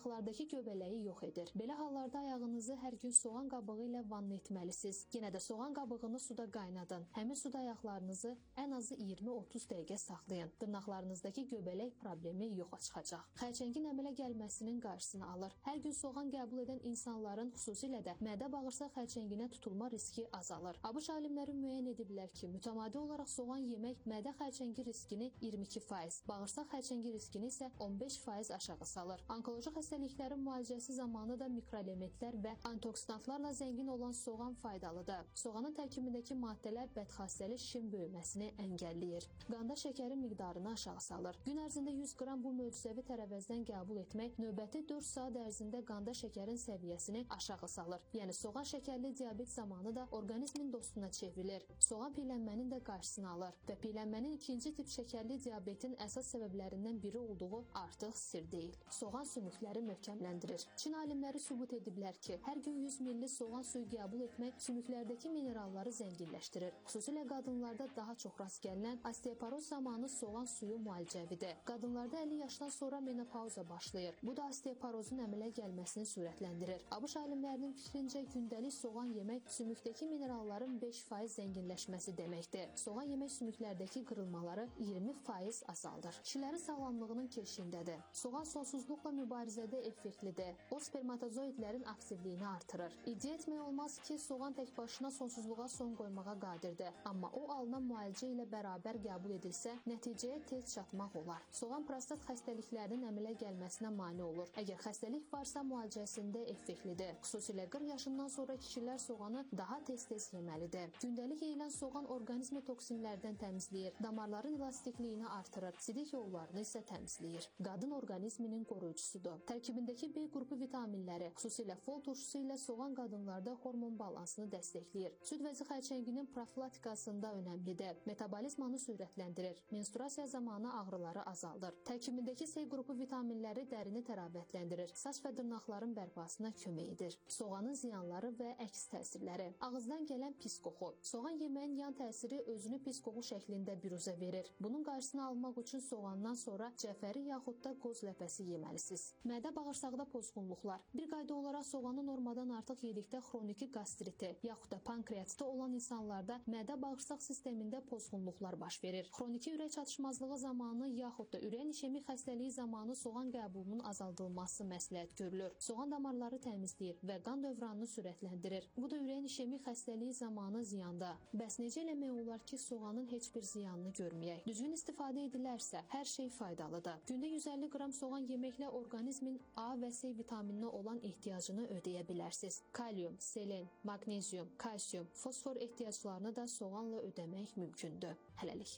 ayaqlardakı göbələyi yox edir. Belə hallarda ayağınızı hər gün soğan qabığı ilə vanna etməlisiniz. Yenə də soğan qabığını suda qaynadın. Həmin suda ayaqlarınızı ən azı iyirmi otuz dəqiqə saxlayın. Dırnaqlarınızdakı göbələk problemi yoxa çıxacaq. Xərçəngin əmələ gəlməsinin qarşısını alır. Hər gün soğan qəbul edən insanların, xüsusilə də mədə-bağırsaq xərçənginə tutulma riski azalır. ABŞ alimləri müəyyən ediblər ki, mütəmadi olaraq soğan yemək mədə xərçəngi riskini iyirmi iki faiz, bağırsaq xərçəngi riskini isə on beş faiz aşağı salır. Onkoloji xəstəliklərin müalicəsi zamanı da mikroelementlər və antioksidantlarla zəngin olan soğan faydalıdır. Soğanın tərkibindəki maddələr bədxassəli şişin böyüməsini əngəlləyir. Qanda şəkərin miqdarını aşağı salır. Gün ərzində yüz qram bu möcüzəvi tərəvəzdən qəbul etmək növbəti dörd saat ərzində qanda şəkərin səviyyəsini aşağı salır. Yəni soğan şəkərli diabet zamanı da orqanizmin dostuna çevrilir. Soğan piyələnmənin də qarşısını alır və piyələnmənin ikinci tip şəkərli diabetin əsas səbəblərindən biri olduğu artıq sir deyil. Soğan sümükləri möhkəmləndirir. Çin alimləri sübut ediblər ki, hər gün yüz milli soğan suyu qəbul etmək sümüklərdəki mineralları zənginləşdirir. Xüsusilə qadınlarda daha çox rast gəlinən osteoporoz zamanı soğan suyu müalicəvidir. Qadınlarda əlli yaşdan sonra menopauza başlayır. Bu da osteoporozun əmələ gəlməsini sürətləndirir. ABŞ alimlərinin fikrincə gündəlik soğan yemək sümükdəki mineralların beş faiz zənginləşməsi deməkdir. Soğan yemək sümüklərdəki qırılmaları iyirmi faiz azaldır. Kişilərin sağlamlığının keşiyindədir. Soğan sonsuzluqla mübarizədə effektlidir. O spermatozoidlərin aktivliyini artırır. İddia etmək olmaz ki, soğan tək başına sonsuzluğa son qoymağa qadirdir. Amma o alınan müalicə ilə bərabər qəbul edilsə, nəticəyə tez çatmaq olar. Soğan prostat xəstəliklərinin əmələ gəlməsinə mane olur. Əgər xəstəlik varsa, müalicəsində effektlidir. Xüsusilə qırx yaşından sonra kişilər soğanı daha tez-tez yeməlidir. Gündəlik yeyilən soğan orqanizmi toksinlərdən təmizləyir, damarların elastikliyini artırır, sidik yollarını isə təmizləyir. Qadın orqanizminin qoruyucusudur. Tərkibindəki B qrupu vitaminləri, xüsusilə fol turşusu ilə soğan qadınlarda hormon balansını dəstəkləyir. Süd vəzi xərçənginin profilaktikasında önəmlidir. Metabolizmanı sürətləndirir. Menstruasiya zamanı ağrıları azaldır. Tərkibindəki C qrupu vitaminləri dərini təravətləndirir. Saç və dırnaqların bərpasına kömək edir. Soğanın ziyanları və əks təsirləri. Ağızdan gələn pis qoxu. Soğan yeməyin yan təsiri özünü pis qoxu şəklində biruzə verir. Bunun qarşısını almaq üçün soğandan sonra cəfəri yaxud da qoz ləpəsi yeməlisiniz. Mədə bağırsaqda pozğunluqlar. Bir qayda olaraq soğanı normadan artıq yedikdə xroniki qastriti, yaxud da pankreatiti olan insanlarda mədə bağırsaq sistemində pozğunluqlar baş verir. Xroniki ürək çatışmazlığı zamanı yaxud da ürək işemik xəstəliyi zamanı soğan qəbulunun azaldılması məsləhət görülür. Soğan damarları təmizləyir və qan dövranını sürətləndirir. Bu da ürək işemik xəstəliyi zamanı ziyanda. Bəs necə eləmək olar ki, soğanın heç bir ziyanını görməyək? Düzgün istifadə edilərsə, hər şey faydalıdır. Gündə yüz əlli qram soğan yeməklə orqanizmin A və C vitamininə olan ehtiyacını ödəyə bilərsiniz. Kalium, selen, magnezium, kalsium, fosfor ehtiyaclarını da soğanla ödəmək mümkündür. Hələlik.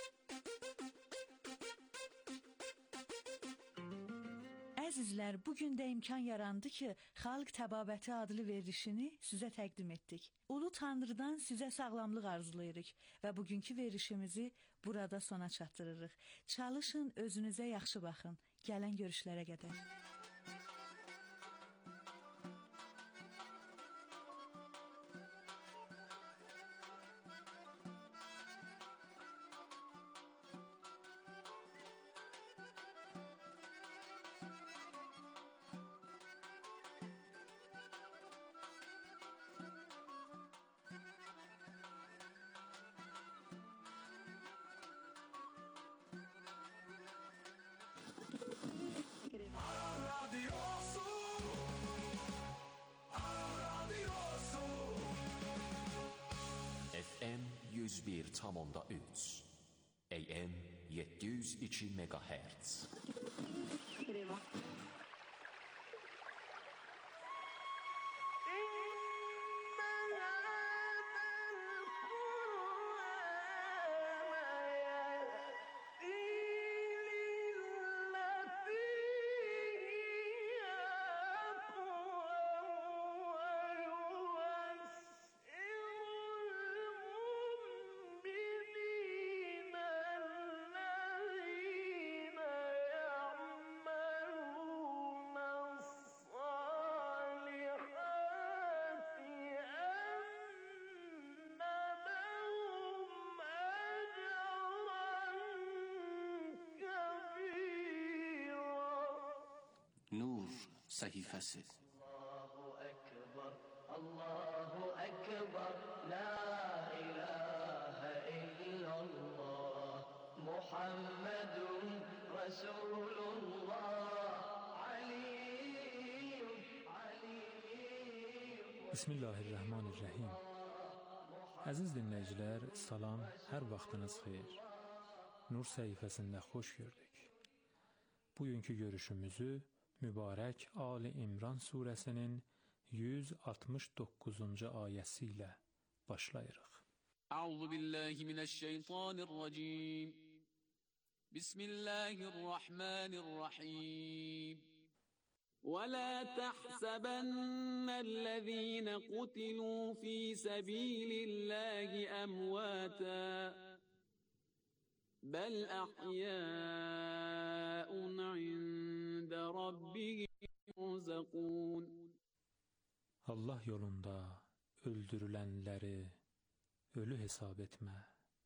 Əzizlər, bugün də imkan yarandı ki, Xalq Təbabəti adlı verilişini sizə təqdim etdik. Ulu Tanrıdan sizə sağlamlıq arzulayırıq və bugünkü verilişimizi burada sona çatdırırıq. Çalışın, özünüzə yaxşı baxın. Gələn görüşlərə qədər. F M yüz bir tam onda üç, A M yeddi yüz iki megahertz. الذين يعملون səhifəsi. Allahu Ekber, Allahu Ekber, La ilahe illallah, Muhammedun Resulullah, Aliyyum, Aliyyum. Bismillahirrahmanirrahim. Əziz dinləyicilər, salam, hər vaxtınız xeyir. Nur səhifəsində xoş gördük. Bugünkü görüşümüzü mübarək Ali İmran surəsinin yüz altmış doqquzuncu ayəsi ilə başlayırıq. Əuzu billahi minəşşeytanirracim. Bismillahirrahmanirrahim. وَلَا تَحْسَبَنَّ الَّذِينَ قُتِلُوا فِي سَبِيلِ اللَّهِ أَمْوَاتًا بَلْ أَحْيَاءٌ عِندَ رَبِّهِمْ يُرْزَقُونَ. Allah yolunda öldürülənləri ölü hesab etmə.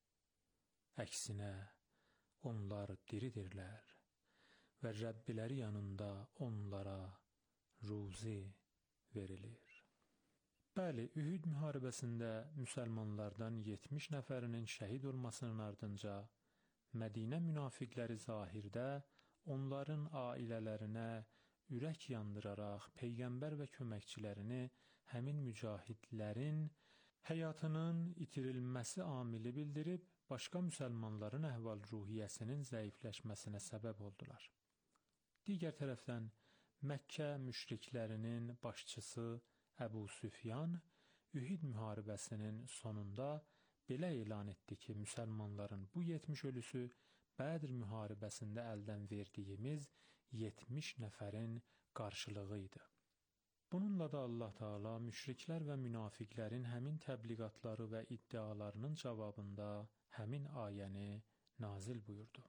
Əksinə, onlar diridirlər və Rəbbiləri yanında onlara ruzi verilir. Bəli, Ühud müharibəsində müsəlmanlardan yetmiş nəfərinin şəhid olmasının ardınca Mədinə münafiqləri zahirdə onların ailələrinə ürək yandıraraq Peyğəmbər və köməkçilərini həmin mücahidlərin həyatının itirilməsi amili bildirib, başqa müsəlmanların əhval-ruhiyyəsinin zəifləşməsinə səbəb oldular. Digər tərəfdən, Məkkə müşriklərinin başçısı Əbu Süfyan, Ühud müharibəsinin sonunda belə elan etdi ki, müsəlmanların bu yetmiş ölüsü Bədr müharibəsində əldən verdiyimiz yetmiş nəfərin qarşılığı idi. Bununla da Allah Taala müşriklər və münafiqlərin həmin təbliğatları və iddialarının cavabında həmin ayəni nazil buyurdu.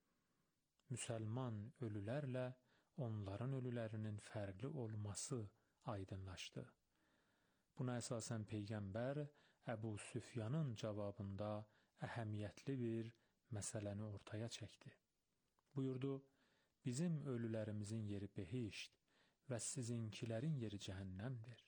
Müsəlman ölülərlə onların ölülərinin fərqli olması aydınlaşdı. Buna əsasən Peyğəmbər Əbu Süfyanın cavabında əhəmiyyətli bir məsələni ortaya çəkdi. Buyurdu, bizim ölülərimizin yeri behişt və sizinkilərin yeri cəhənnəmdir.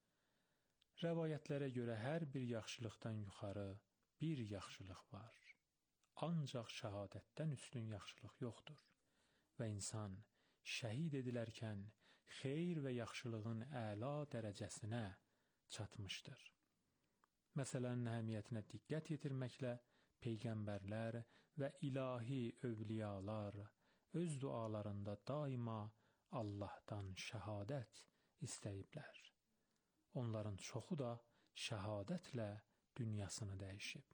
Rəvayətlərə görə hər bir yaxşılıqdan yuxarı bir yaxşılıq var. Ancaq şəhadətdən üstün yaxşılıq yoxdur və insan şəhid edilərkən xeyir və yaxşılığın əla dərəcəsinə çatmışdır. Məsələnin əhəmiyyətinə diqqət yetirməklə peyğəmbərlər və ilahi övliyalar öz dualarında daima Allahdan şəhadət istəyiblər. Onların çoxu da şəhadətlə dünyasını dəyişib.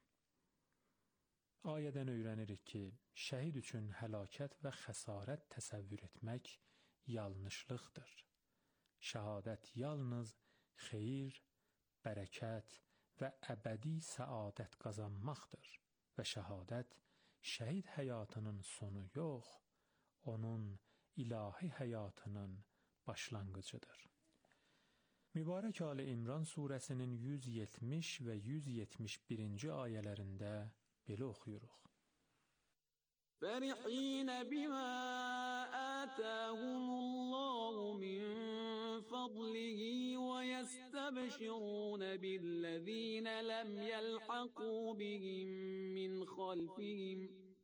Ayədən öyrənirik ki, şəhid üçün həlakət və xəsarət təsəvvür etmək yanlışlıqdır. Şəhadət yalnız xeyir, bərəkət və əbədi səadət qazanmaqdır və şəhadət şəhid həyatının sonu yox, onun ilahi həyatının başlanğıcıdır. Mübarək Ali İmran surəsinin yüz yetmiş və yüz yetmiş birinci ayələrində belə oxuyuruq. فَرِحِينَ بِمَا آتَاهُمُ اللَّهُ مِنْ فَضْلِهِ وَيَسْتَبْشِرُونَ بِالَّذِينَ لَمْ يَلْحَقُوا بِهِمْ مِنْ خَلْفِهِمْ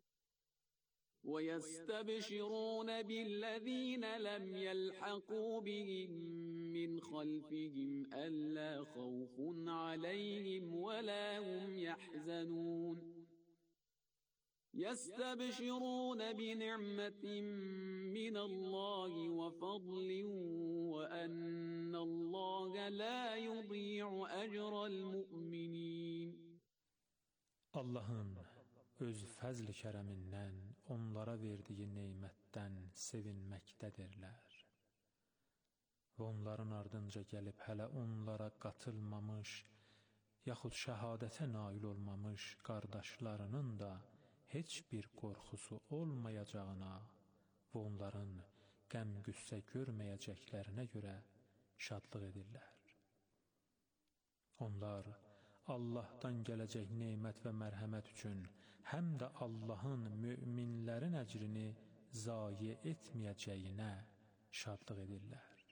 وَيَسْتَبْشِرُونَ بِالَّذِينَ لَمْ يَلْحَقُوا بِهِمْ مِنْ خَلْفِهِمْ أَلَّا خَوْفٌ عَلَيْهِمْ وَلَا هُمْ يَحْزَنُونَ يَسْتَبْشِرُونَ بِنِعْمَةٍ مِّنَ اللَّهِ وَفَضْلٍ وَأَنَّ اللَّهَ لَا يُضِيعُ أَجْرَ الْمُؤْمِنِينَ. Allahın öz fəzl-i kərəmindən onlara verdiyi neymətdən sevinməkdədirlər. Və onların ardınca gəlib hələ onlara qatılmamış, yaxud şəhadətə nail olmamış qardaşlarının da heç bir qorxusu olmayacağına və onların qəm-qüssə görməyəcəklərinə görə şadlıq edirlər. Onlar Allahdan gələcək neymət və mərhəmət üçün həm də Allahın möminlərin əcrini zayi etməyəcəyinə şadlıq edirlər.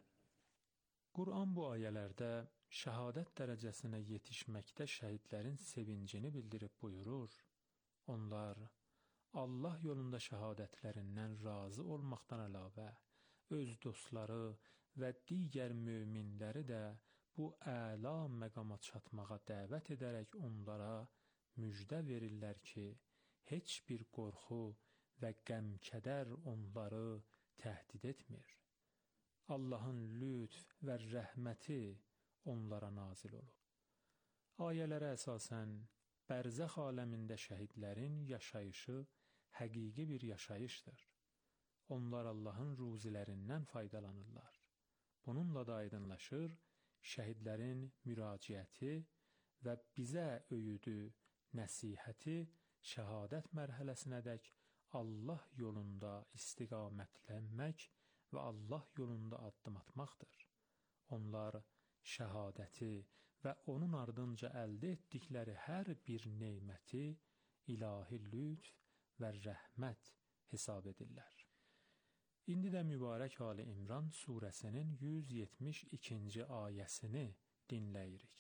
Quran bu ayələrdə şəhadət dərəcəsinə yetişməkdə şəhidlərin sevincini bildirib buyurur. Onlar Allah yolunda şəhadətlərindən razı olmaqdan əlavə öz dostları və digər möminləri də bu əla məqama çatmağa dəvət edərək onlara müjdə verirlər ki, heç bir qorxu və qəm-kədər onları təhdid etmir. Allahın lütf və rəhməti onlara nazil olur. Ayələrə əsasən, bərzəx aləmində şəhidlərin yaşayışı həqiqi bir yaşayışdır. Onlar Allahın ruzilərindən faydalanırlar. Bununla da aydınlaşır, şəhidlərin müraciəti və bizə öyüdü, nəsihəti şəhadət mərhələsinədək Allah yolunda istiqamətlənmək və Allah yolunda addım atmaqdır. Onlar şəhadəti və onun ardınca əldə etdikləri hər bir neyməti ilahi lütf və rəhmət hesab edirlər. İndi də mübarək Ali İmran surəsinin yüz yetmiş ikinci ayəsini dinləyirik.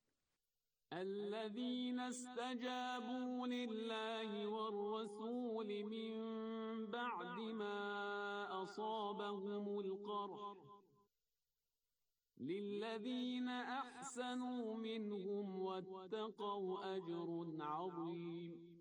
الذين استجابوا لله والرسول من بعد ما أصابهم القرح للذين أحسنوا منهم واتقوا أجر عظيم.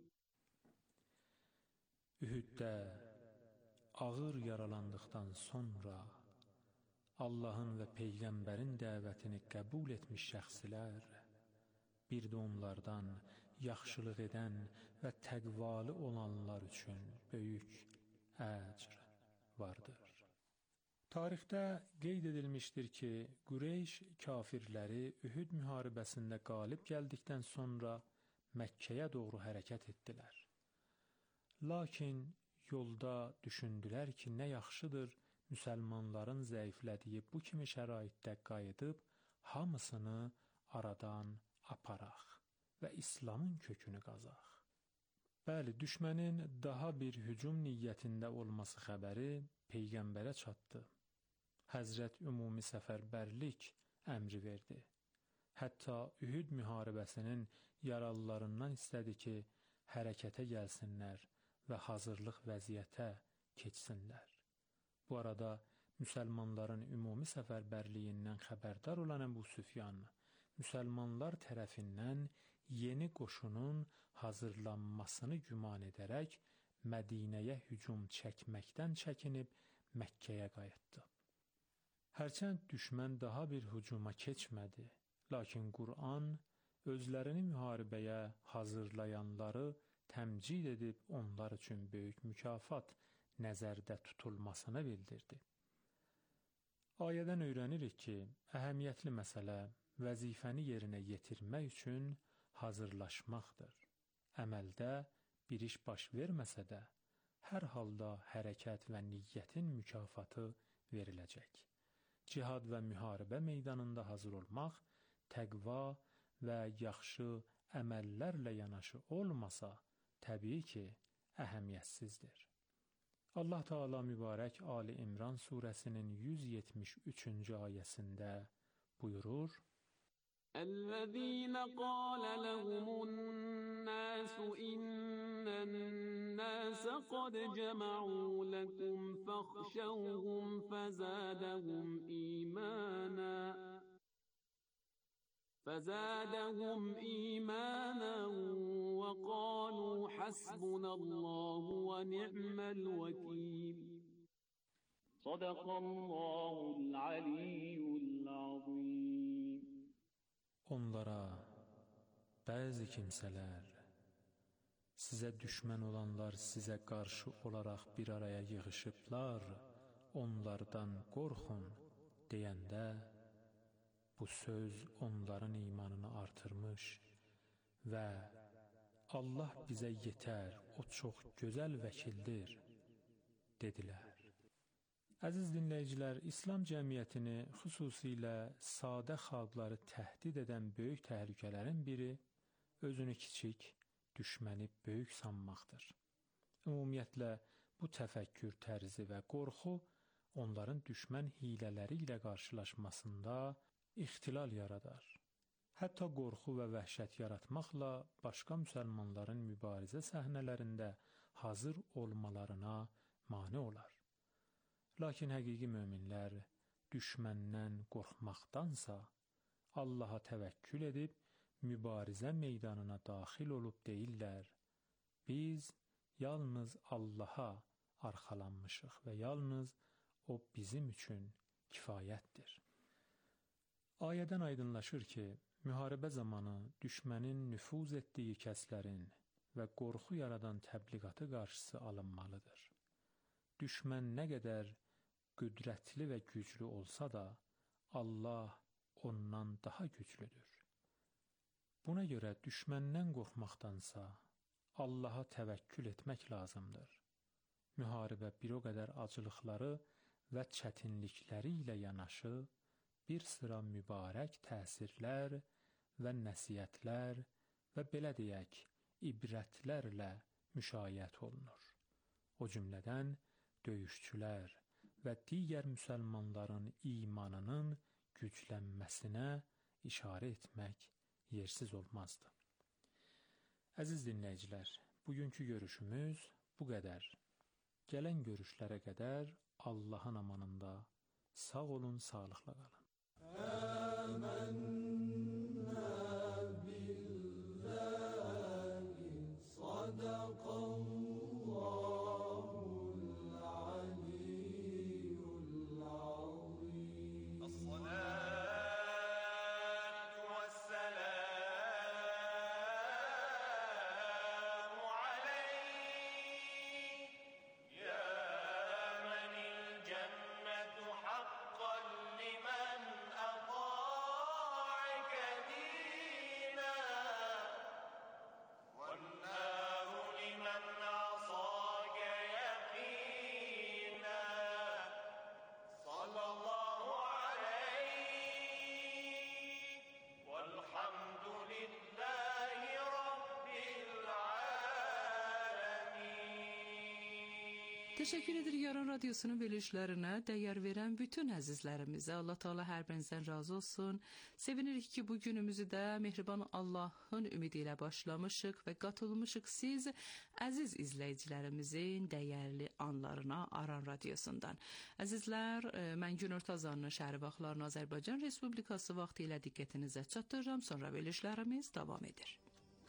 Ühuddə ağır yaralandıqdan sonra Allahın və Peyğəmbərin dəvətini qəbul etmiş şəxslər, bir də onlardan yaxşılıq edən və təqvalı olanlar üçün böyük əcr vardır. Tarixdə qeyd edilmişdir ki, Qureyş kafirləri Ühud müharibəsində qalib gəldikdən sonra Məkkəyə doğru hərəkət etdilər. Lakin yolda düşündülər ki, nə yaxşıdır müsəlmanların zəiflədiyi bu kimi şəraitdə qayıdıb hamısını aradan aparaq və İslamın kökünü qazaq. Bəli, düşmənin daha bir hücum niyyətində olması xəbəri Peyğəmbərə çatdı. Həzrət ümumi səfərbərlik əmri verdi. Hətta Ühud müharibəsinin yaralılarından istədi ki, hərəkətə gəlsinlər və hazırlıq vəziyyətə keçsinlər. Bu arada müsəlmanların ümumi səfərbərliyindən xəbərdar olan Əbu Süfyan, müsəlmanlar tərəfindən yeni qoşunun hazırlanmasını güman edərək Mədinəyə hücum çəkməkdən çəkinib Məkkəyə qayıtdı. Hərçənd düşmən daha bir hücuma keçmədi, lakin Quran özlərini müharibəyə hazırlayanları təmcid edib onlar üçün böyük mükafat nəzərdə tutulmasını bildirdi. Ayədən öyrənirik ki, əhəmiyyətli məsələ vəzifəni yerinə yetirmək üçün hazırlaşmaqdır. Əməldə bir iş baş verməsə də, hər halda hərəkət və niyyətin mükafatı veriləcək. Cihad və müharibə meydanında hazır olmaq, təqva və yaxşı əməllərlə yanaşı olmasa, təbii ki, əhəmiyyətsizdir. Allah Teala mübarək Ali İmran surəsinin yüz yetmiş üçüncü ayəsində buyurur: الذين قال لهم الناس إن الناس قد جمعوا لكم فاخشوهم فزادهم إيمانا فزادهم إيمانا وقالوا حسبنا الله ونعم الوكيل. صدق الله العلي العظيم. Onlara bəzi kimsələr, sizə düşmən olanlar sizə qarşı olaraq bir araya yığışıblar, onlardan qorxun deyəndə, bu söz onların imanını artırmış və Allah bizə yetər, o çox gözəl vəkildir, dedilər. Əziz dinləyicilər, İslam cəmiyyətini, xüsusilə sadə xalqları təhdid edən böyük təhlükələrin biri özünü kiçik, düşməni böyük sanmaqdır. Ümumiyyətlə, bu təfəkkür tərzi və qorxu onların düşmən hilələri ilə qarşılaşmasında ixtilal yaradar. Hətta qorxu və vəhşət yaratmaqla başqa müsəlmanların mübarizə səhnələrində hazır olmalarına mane olar. Lakin həqiqi möminlər düşməndən qorxmaqdansa Allaha təvəkkül edib mübarizə meydanına daxil olub deyirlər: biz yalnız Allaha arxalanmışıq və yalnız O bizim üçün kifayətdir. Ayədən aydınlaşır ki, müharibə zamanı düşmənin nüfuz etdiyi kəslərin və qorxu yaradan təbliğatı qarşısı alınmalıdır. Düşmən nə qədər qüdrətli və güclü olsa da, Allah ondan daha güclüdür. Buna görə düşməndən qorxmaqdansa, Allaha təvəkkül etmək lazımdır. Müharibə bir o qədər acılıqları və çətinlikləri ilə yanaşı, bir sıra mübarək təsirlər və nəsiyyətlər və belə deyək, ibrətlərlə müşayiət olunur. O cümlədən döyüşçülər və digər müsəlmanların imanının güclənməsinə işarə etmək yersiz olmazdı. Əziz dinləyicilər, bugünkü görüşümüz bu qədər. Gələn görüşlərə qədər Allahın amanında sağ olun, sağlıqla qalın. Əmənnə billahi sadaqallahul aliyyul azim. As-salatu was-salamu aleyk ya حقا لمن أطاعك دينا والنار لمن عصاك يقينا صلى الله عليك والحمد لله رب العالمين. Teşekkür edirik Yaran Radyosu'nun verilişlerine değer veren bütün əzizlərimize. Allah Teala hər birinizdən razı olsun. Sevinirik ki, bu günümüzü də mehriban Allah'ın ümidi ilə başlamışıq və qatılmışıq siz əziz izləyicilərimizin dəyərli anlarına Aran Radyosu'ndan. Əzizlər, mən Günür Tazanın şəhri vaxtlarını Azərbaycan Respublikası vaxtı ilə diqqətinizə çatdırıram. Sonra verilişlərimiz davam edir.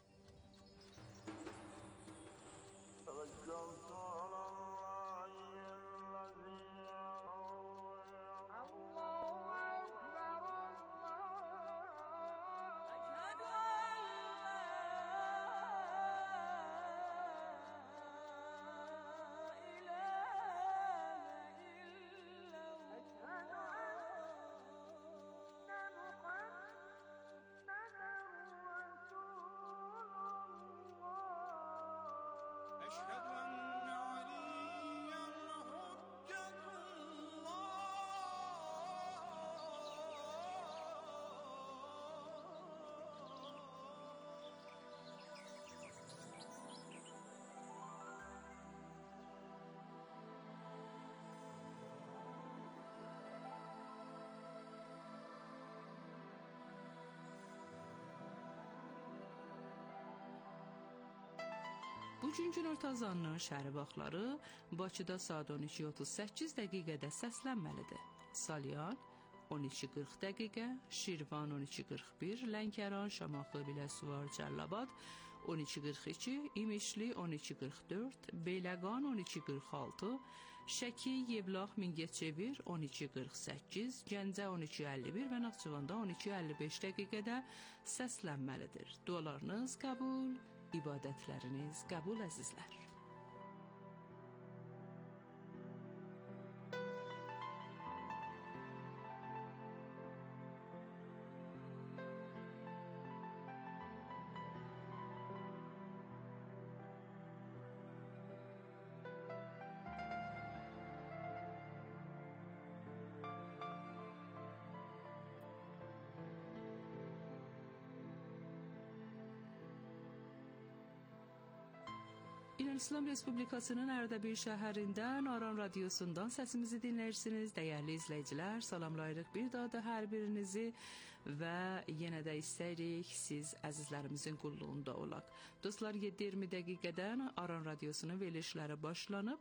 Bugünkü Nurtazanın şəhəri vaxtları Bakıda saat on iki otuz səkkiz dəqiqədə səslənməlidir. Salyan on iki qırx dəqiqə, Şirvan on iki qırx bir, Lənkəran, Şamaxı, Biləsuvar, Cəlilabad on iki qırx iki, İmişli on iki qırx dörd, Beyləqan on iki qırx altı, Şəki, Yevlax, Mingəçevir on iki qırx səkkiz, Gəncə on iki əlli bir və Naxçıvanda on iki əlli beş dəqiqədə səslənməlidir. Dualarınız qəbul, ibadətləriniz qəbul əzizlər. İran İslam Respublikasının Ərdəbil şəhərindən Aran radiosundan səsimizi dinləyirsiniz. Dəyərli izləyicilər, salamlayırıq bir daha da hər birinizi və yenə də istəyirik siz əzizlərimizin qulluğunda olaq. Dostlar, yeddi iyirmi dəqiqədən Aran radiosunun verilişləri başlanıb.